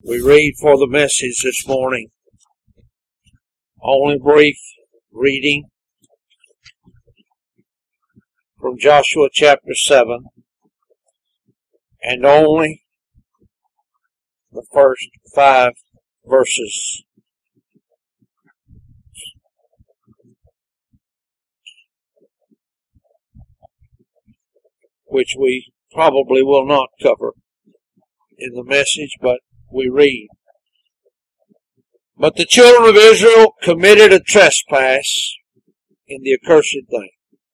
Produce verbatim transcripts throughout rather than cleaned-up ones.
We read for the message this morning. Only brief reading from Joshua chapter seven, and only the first five verses. Which we probably will not cover in the message, but we read. But the children of Israel committed a trespass in the accursed thing.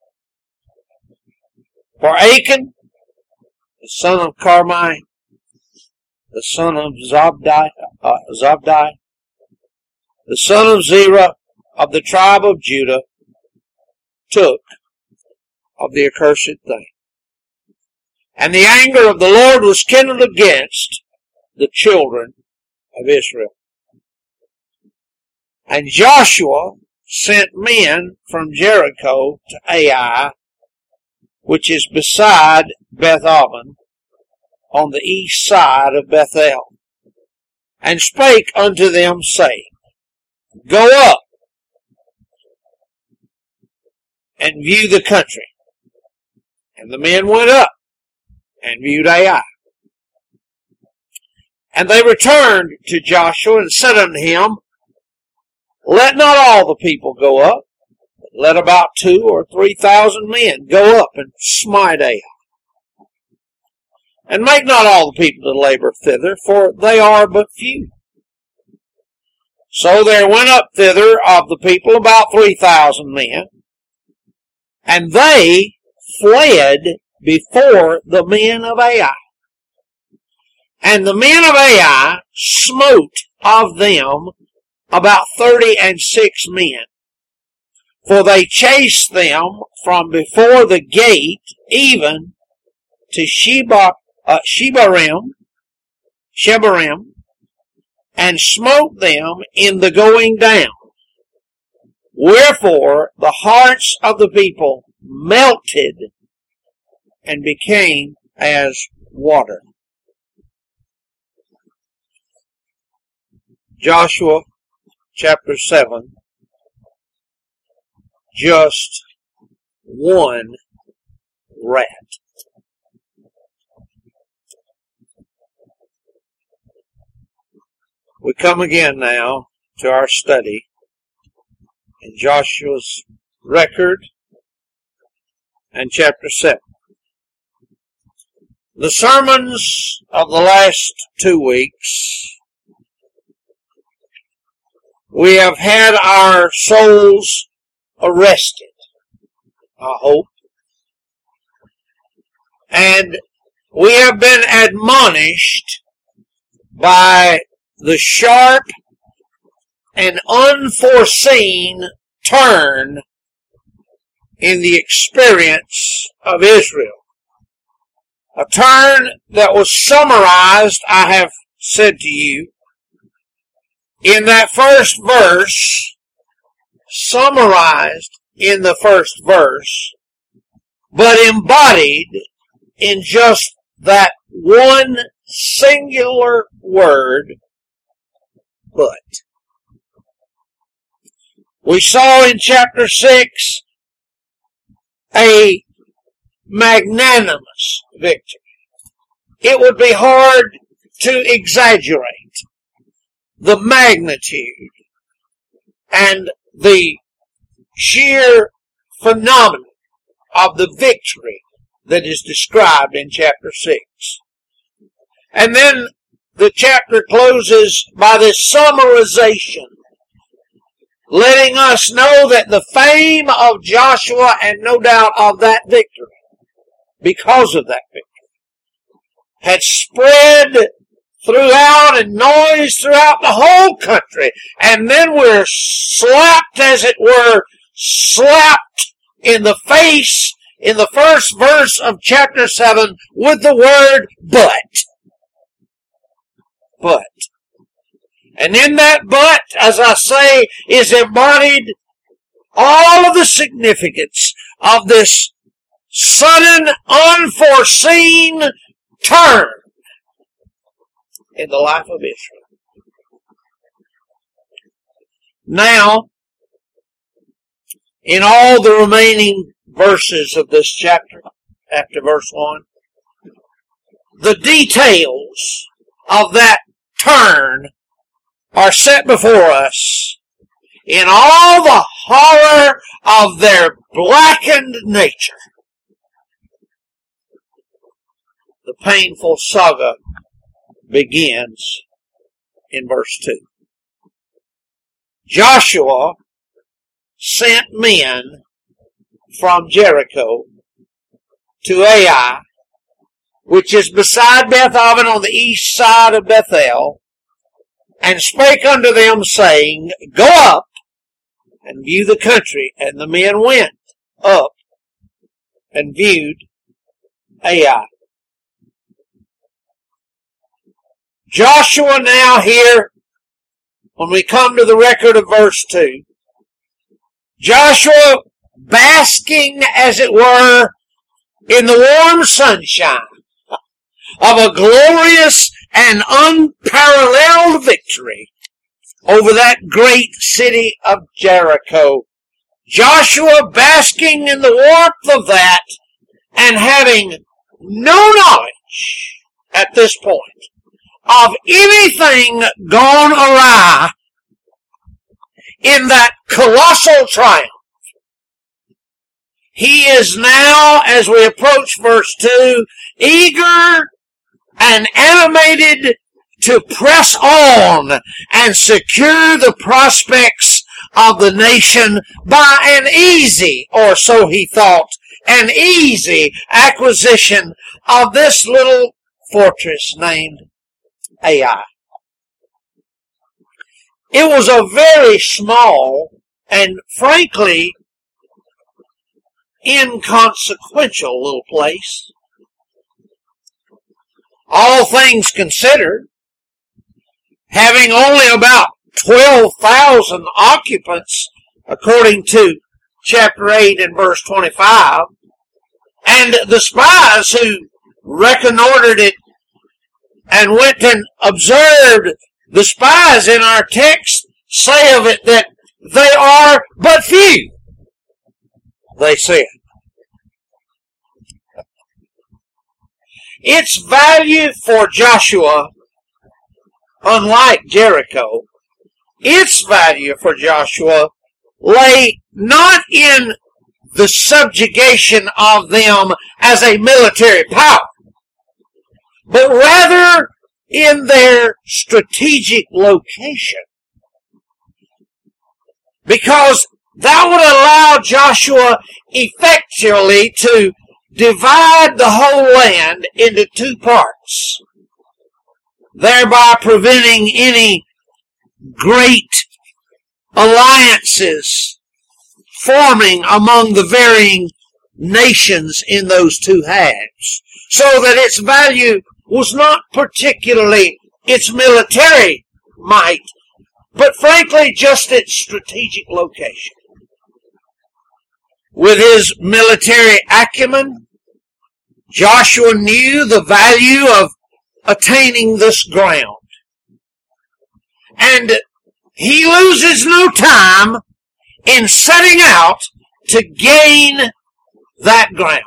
For Achan, the son of Carmi, the son of Zabdi, uh, Zabdi, the son of Zerah of the tribe of Judah, took of the accursed thing. And the anger of the Lord was kindled against the children of Israel. And Joshua sent men from Jericho to Ai, which is beside Beth-aven, on the east side of Bethel, and spake unto them, saying, Go up and view the country. And the men went up and viewed Ai. And they returned to Joshua and said unto him, Let not all the people go up, but let about two or three thousand men go up and smite Ai. And make not all the people to labor thither, for they are but few. So there went up thither of the people about three thousand men, and they fled before the men of Ai. And the men of Ai smote of them about thirty and six men, for they chased them from before the gate even to Sheba, uh, Shebarim, Shebarim, and smote them in the going down. Wherefore the hearts of the people melted and became as water. Joshua chapter seven, just one rat. We come again now to our study in Joshua's record and chapter seven. The sermons of the last two weeks, we have had our souls arrested, I hope. And we have been admonished by the sharp and unforeseen turn in the experience of Israel. A turn that was summarized, I have said to you, in that first verse, summarized in the first verse, but embodied in just that one singular word, but. We saw in chapter six a magnanimous victory. It would be hard to exaggerate the magnitude and the sheer phenomenon of the victory that is described in chapter six. And then the chapter closes by this summarization, letting us know that the fame of Joshua, and no doubt of that victory, because of that victory, had spread throughout and noise throughout the whole country. And then we're slapped, as it were, slapped in the face in the first verse of chapter seven with the word but. But. And in that but, as I say, is embodied all of the significance of this sudden, unforeseen turn in the life of Israel. Now, in all the remaining verses of this chapter, after verse one, the details of that turn are set before us in all the horror of their blackened nature. The painful saga begins in verse two. Joshua sent men from Jericho to Ai, which is beside Beth-aven on the east side of Bethel, and spake unto them, saying, Go up and view the country. And the men went up and viewed Ai. Joshua now here, when we come to the record of verse two, Joshua basking, as it were, in the warm sunshine of a glorious and unparalleled victory over that great city of Jericho. Joshua basking in the warmth of that and having no knowledge at this point of anything gone awry in that colossal triumph. He is now, as we approach verse two, eager and animated to press on and secure the prospects of the nation by an easy, or so he thought, an easy acquisition of this little fortress named Ai. It was a very small and frankly inconsequential little place. All things considered, having only about twelve thousand occupants, according to chapter eight and verse twenty-five, and the spies who reconnoitered it and went and observed, the spies in our text say of it that they are but few, they said. Its value for Joshua, unlike Jericho, its value for Joshua lay not in the subjugation of them as a military power, but rather in their strategic location. Because that would allow Joshua effectually to divide the whole land into two parts, thereby preventing any great alliances forming among the varying nations in those two halves, so that its value was not particularly its military might, but frankly just its strategic location. With his military acumen, Joshua knew the value of attaining this ground. And he loses no time in setting out to gain that ground.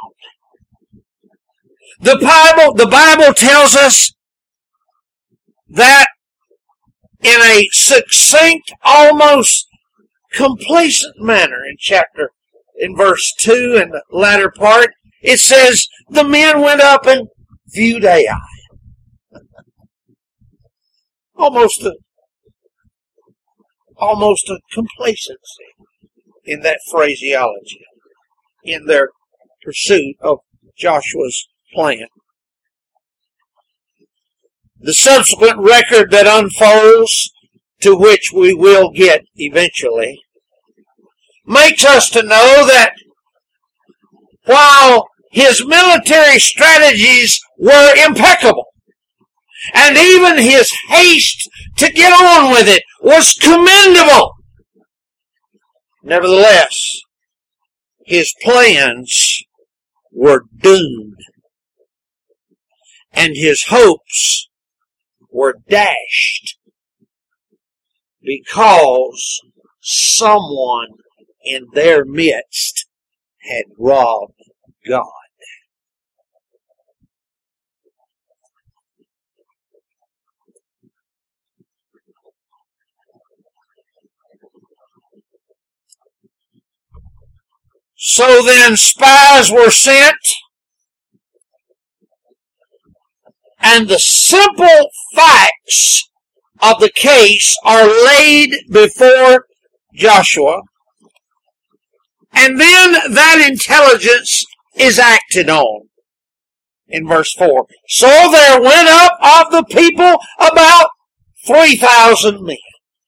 The Bible, the Bible tells us that in a succinct, almost complacent manner in chapter, in verse two and the latter part, it says, the men went up and viewed Ai. Almost a, almost a complacency in that phraseology, in their pursuit of Joshua's plan. The subsequent record that unfolds, to which we will get eventually, makes us to know that while his military strategies were impeccable, and even his haste to get on with it was commendable, nevertheless, his plans were doomed, and his hopes were dashed, because someone in their midst had robbed God. So then spies were sent, and the simple facts of the case are laid before Joshua, and then that intelligence is acted on. In verse four, so there went up of the people about three thousand men.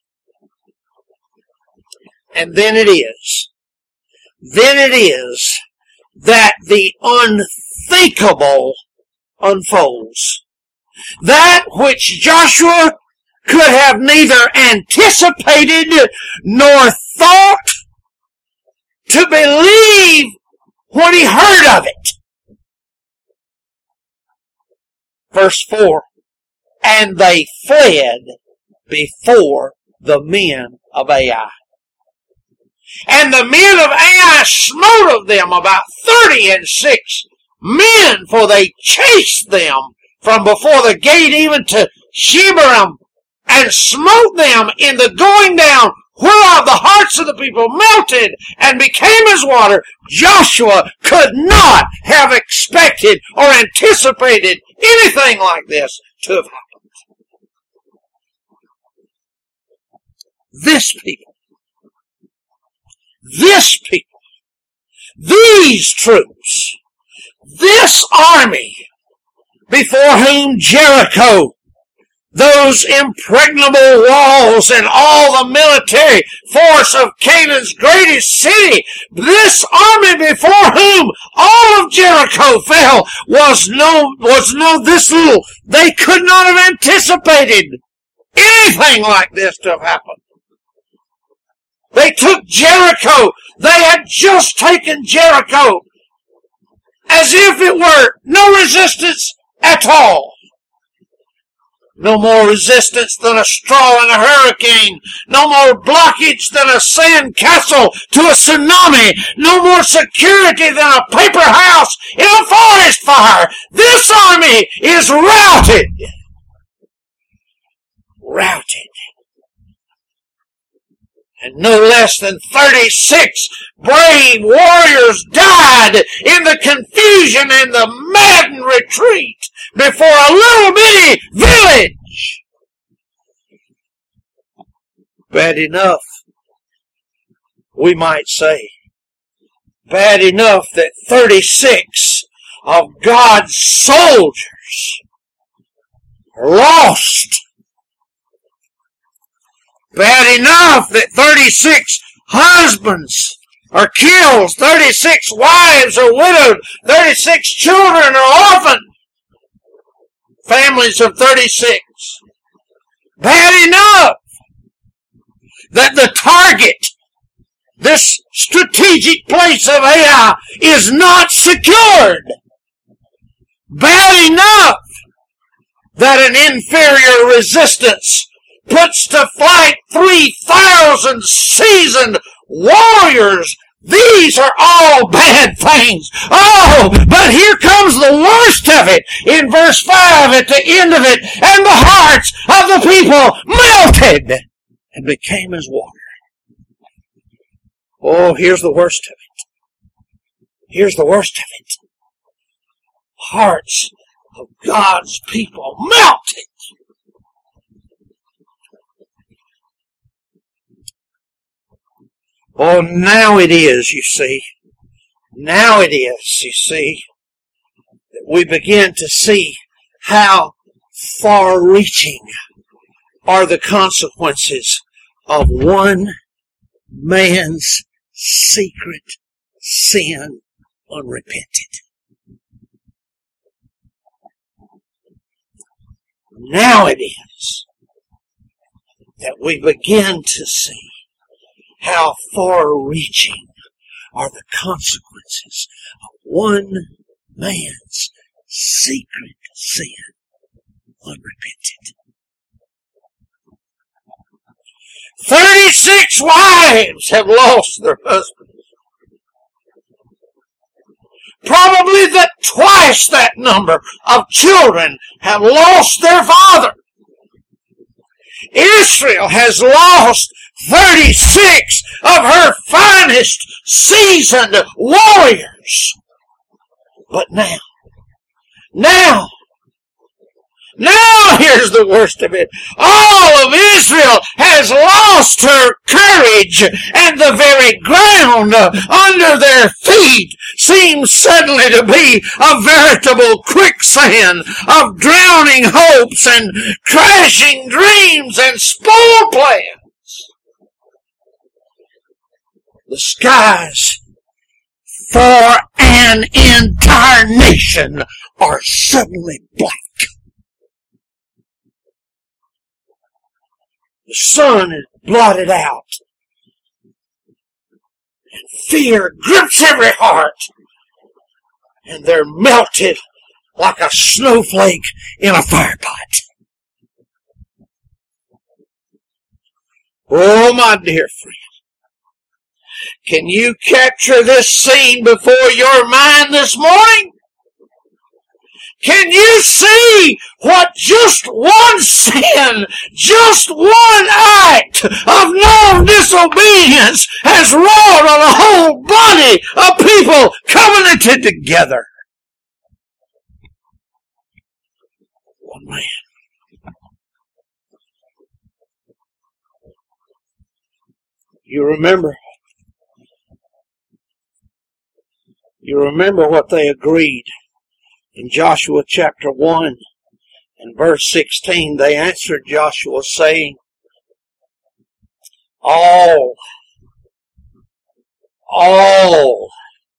And then it is, then it is that the unthinkable unfolds. That which Joshua could have neither anticipated nor thought to believe when he heard of it. Verse four, and they fled before the men of Ai. And the men of Ai smote of them about thirty and six men, for they chased them from before the gate even to Shebarim, and smote them in the going down, whereof the hearts of the people melted and became as water. Joshua could not have expected or anticipated anything like this to have happened. This people, this people, these troops, this army before whom Jericho, those impregnable walls and all the military force of Canaan's greatest city, this army before whom all of Jericho fell, was no, was no this little. They could not have anticipated anything like this to have happened. They took Jericho. They had just taken Jericho as if it were no resistance at all. No more resistance than a straw in a hurricane. No more blockage than a sand castle to a tsunami. No more security than a paper house in a forest fire. This army is routed. Routed. And no less than thirty-six brave warriors died in the confusion and the maddened retreat before a little bitty village. Bad enough, we might say. Bad enough that thirty-six of God's soldiers are lost. Bad enough that thirty-six husbands are killed, thirty-six wives are widowed, thirty-six children are orphaned. Families of thirty-six. Bad enough that the target, this strategic place of Ai, is not secured. Bad enough that an inferior resistance puts to flight three thousand seasoned warriors. These are all bad things. Oh, but here comes the worst of it in verse five at the end of it. And the hearts of the people melted and became as water. Oh, here's the worst of it. Here's the worst of it. Hearts of God's people melted. Oh, now it is, you see. Now it is, you see, that we begin to see how far-reaching are the consequences of one man's secret sin unrepented. Now it is that we begin to see how far-reaching are the consequences of one man's secret sin unrepented. thirty-six wives have lost their husbands. Probably that twice that number of children have lost their father. Israel has lost thirty-six of her finest seasoned warriors. But now, now, now here's the worst of it. All of Israel has lost her courage, and the very ground under their feet seems suddenly to be a veritable quicksand of drowning hopes and crashing dreams and spoiled plans. The skies for an entire nation are suddenly black. The sun is blotted out, and fear grips every heart, and they're melted like a snowflake in a fire pot. Oh, my dear friend, can you capture this scene before your mind this morning? Can you see what just one sin, just one act of non-disobedience has wrought on a whole body of people covenanted together? One man. You remember, you remember what they agreed. In Joshua chapter one and verse sixteen, they answered Joshua saying, All, all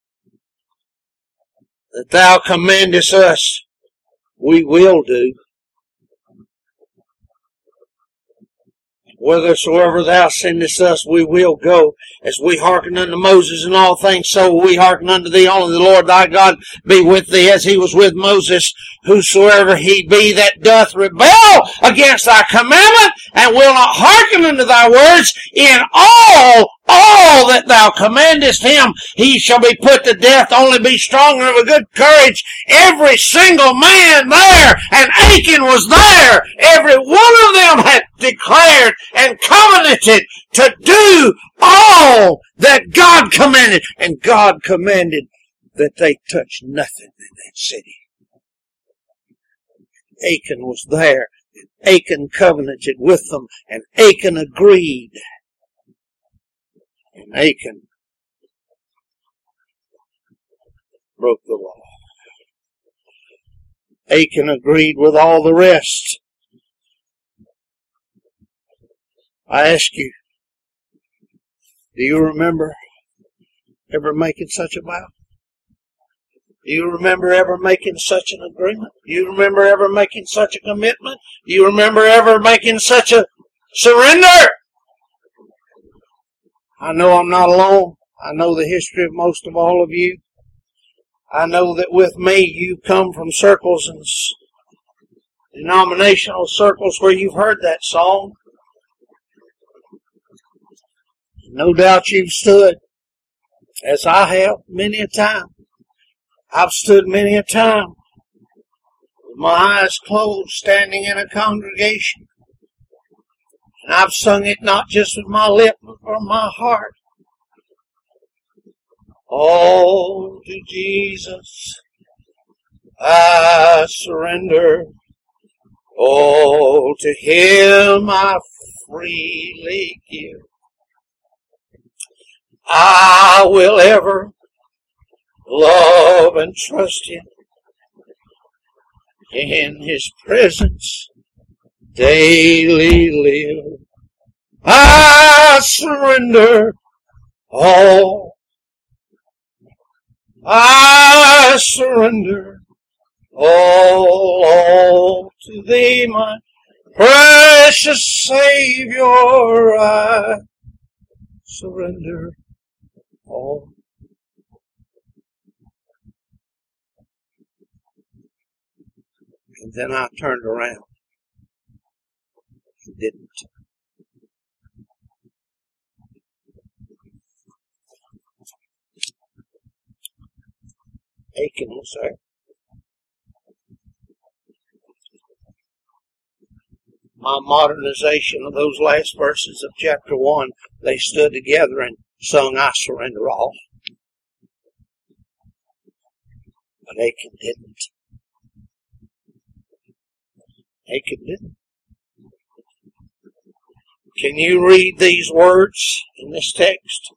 that thou commandest us, we will do. Whithersoever thou sendest us, we will go. As we hearken unto Moses in all things, so will we hearken unto thee. Only the Lord thy God be with thee, as he was with Moses. Whosoever he be that doth rebel against thy commandment, and will not hearken unto thy words, in all, all that thou commandest him, he shall be put to death. Only be strong and of a good courage. Every single man there, and Achan was there. Every one of them had declared and covenanted to do all that God commanded. And God commanded that they touch nothing in that city. Achan was there. Achan covenanted with them. And Achan agreed. And Achan broke the law. Achan agreed with all the rest. I ask you, do you remember ever making such a vow? Do you remember ever making such an agreement? Do you remember ever making such a commitment? Do you remember ever making such a surrender? I know I'm not alone. I know the history of most of all of you. I know that with me you come from circles and denominational circles where you've heard that song. No doubt you've stood, as I have, many a time. I've stood many a time with my eyes closed, standing in a congregation. And I've sung it not just with my lip, but from my heart. All to Jesus I surrender. All to Him I freely give. I will ever love and trust Him. In His presence daily live. I surrender all. I surrender all, all to Thee, my precious Savior. I surrender all. And then I turned around and didn't. Achan was there. My modernization of those last verses of chapter one, they stood together and sung, I surrender all. But Achan didn't. Achan didn't. Can you read these words in this text?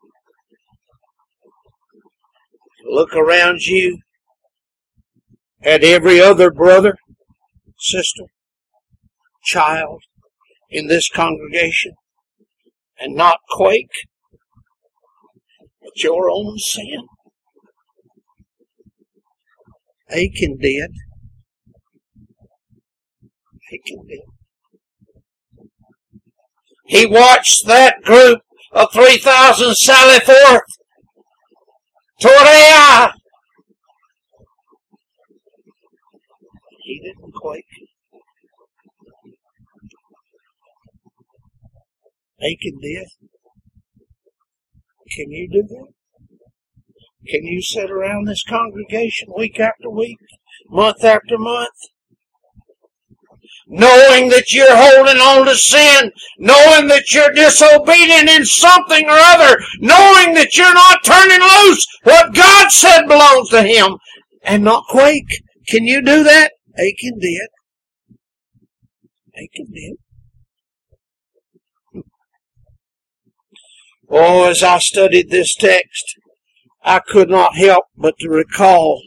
Look around you at every other brother, sister, child in this congregation and not quake at your own sin. Achan did. Achan did. He watched that group of three thousand sally forth toward Ai. He didn't quake. Achan did. Can you do that? Can you sit around this congregation week after week, month after month, knowing that you're holding on to sin, knowing that you're disobedient in something or other, knowing that you're not turning loose what God said belongs to Him, and not quake? Can you do that? Achan did. Achan did. Oh, as I studied this text, I could not help but to recall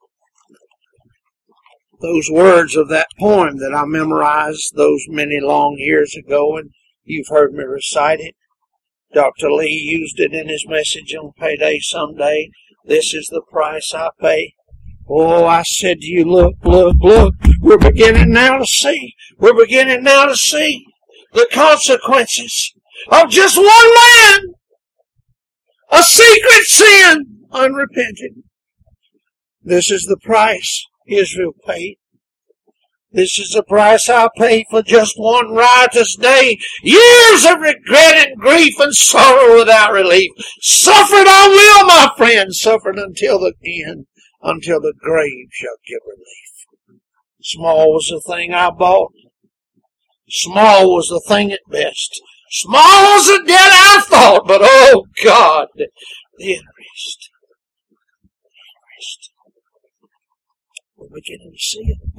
those words of that poem that I memorized those many long years ago, and you've heard me recite it. Doctor Lee used it in his message on Payday Someday. This is the price I pay. Oh, I said to you, look, look, look, we're beginning now to see. We're beginning now to see the consequences of just one man. A secret sin, unrepented. This is the price Israel paid. This is the price I paid for just one riotous day. Years of regret and grief and sorrow without relief. Suffered I will, my friend, suffered until the end, until the grave shall give relief. Small was the thing I bought. Small was the thing at best. Small was the debt I thought, but oh God, the interest. The interest. We're beginning to see it.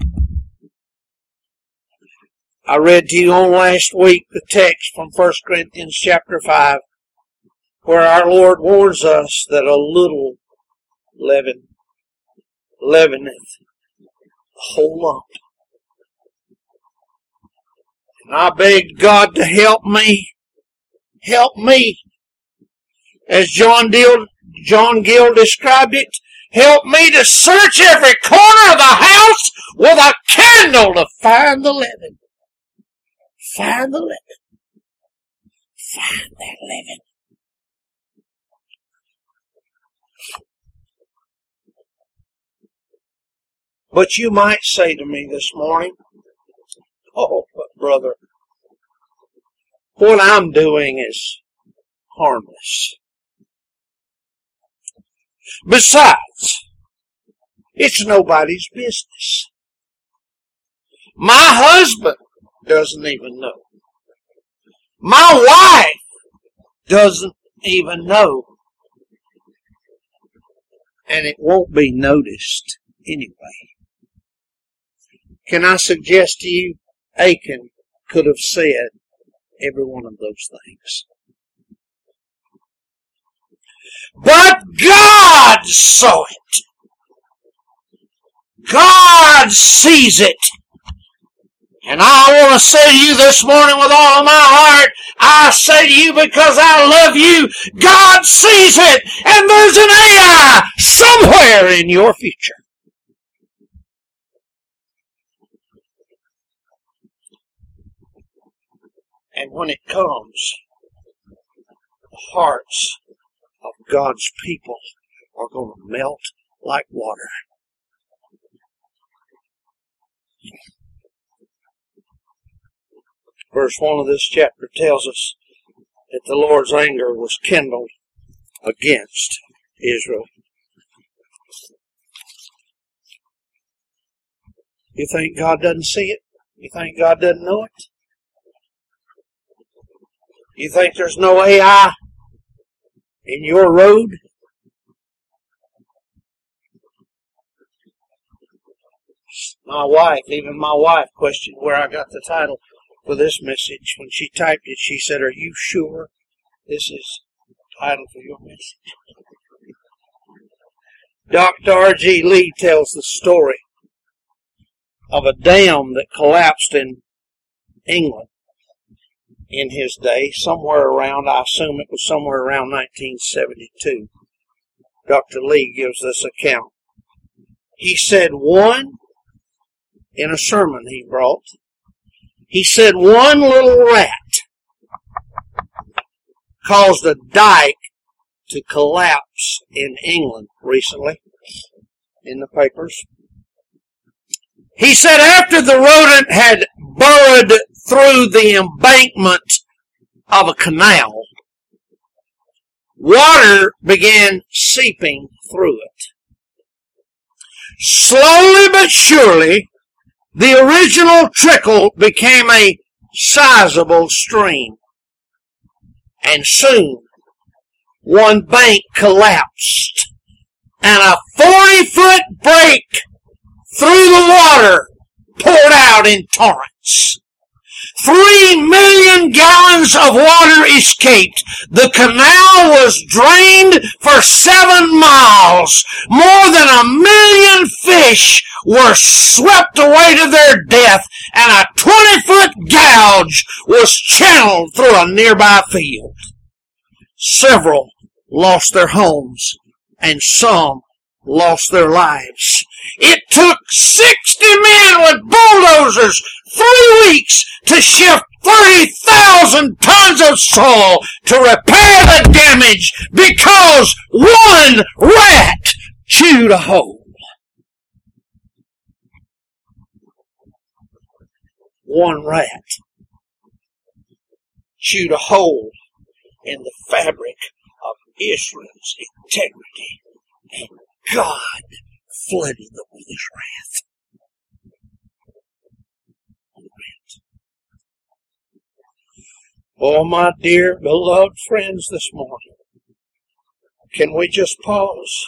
I read to you on last week the text from First Corinthians chapter five, where our Lord warns us that a little leaven leaveneth the whole lump. And I begged God to help me, help me, as John Gill, John Gill described it, help me to search every corner of the house with a candle to find the leaven. Find the leaven. Find that leaven. But you might say to me this morning, oh, but brother, what I'm doing is harmless. Besides, it's nobody's business. My husband doesn't even know. My wife doesn't even know. And it won't be noticed anyway. Can I suggest to you, Achan could have said every one of those things. But God saw it. God sees it. And I want to say to you this morning with all of my heart, I say to you because I love you, God sees it. And there's an Ai somewhere in your future. And when it comes, the hearts of God's people are going to melt like water. Verse one of this chapter tells us that the Lord's anger was kindled against Israel. You think God doesn't see it? You think God doesn't know it? You think there's no A I in your road? My wife, even my wife, questioned where I got the title for this message. When she typed it, she said, "Are you sure this is the title for your message?" Doctor R G Lee tells the story of a dam that collapsed in England in his day, somewhere around, I assume it was somewhere around nineteen seventy-two. Doctor Lee gives this account. He said one, in a sermon he brought, he said one little rat caused a dike to collapse in England recently in the papers. He said after the rodent had burrowed through the embankment of a canal, water began seeping through it. Slowly but surely, the original trickle became a sizable stream. And soon, one bank collapsed, and a forty-foot break through the water poured out in torrents. Three million gallons of water escaped. The canal was drained for seven miles. More than a million fish were swept away to their death, and a twenty-foot gouge was channeled through a nearby field. Several lost their homes, and some lost their lives. It took sixty men with bulldozers three weeks to shift thirty thousand tons of soil to repair the damage because one rat chewed a hole. One rat chewed a hole in the fabric of Israel's integrity, and God flooded them with his wrath. Oh, my dear, beloved friends, this morning, can we just pause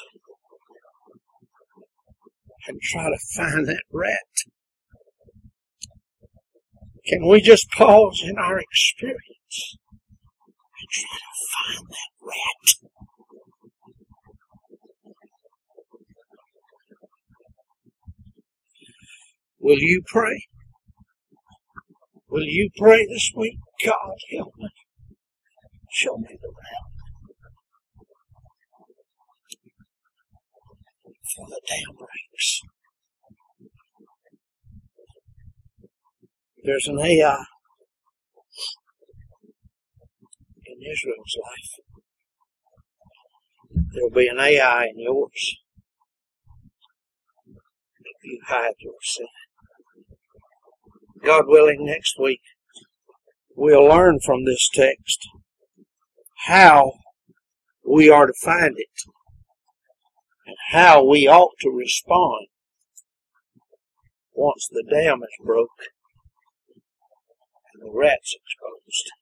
and try to find that rat? Can we just pause in our experience and try to find that rat? Will you pray? Will you pray this week? God, help me. Show me the route. For the dam breaks. There's an A I in Israel's life. There'll be an A I in yours if you hide your sin. God willing, next week we'll learn from this text how we are to find it and how we ought to respond once the dam is broke and the rat's exposed.